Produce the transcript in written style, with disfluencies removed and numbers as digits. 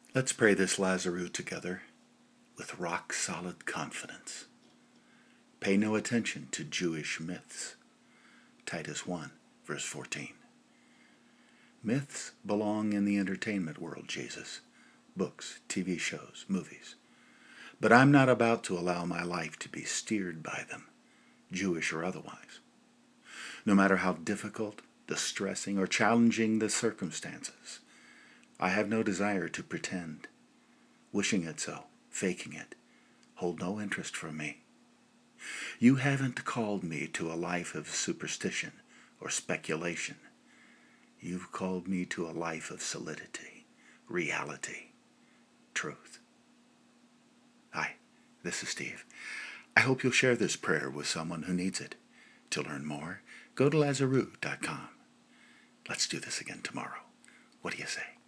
Let's pray this Lazarus together with rock-solid confidence. Pay no attention to Jewish myths. Titus 1, verse 14. Myths belong in the entertainment world, Jesus. Books, TV shows, movies. But I'm not about to allow my life to be steered by them, Jewish or otherwise. No matter how difficult, distressing, or challenging the circumstances, I have no desire to pretend. Wishing it so, faking it, hold no interest from me. You haven't called me to a life of superstition or speculation. You've called me to a life of solidity, reality, truth. Hi, this is Steve. I hope you'll share this prayer with someone who needs it. To learn more, go to Lazarus.com. Let's do this again tomorrow. What do you say?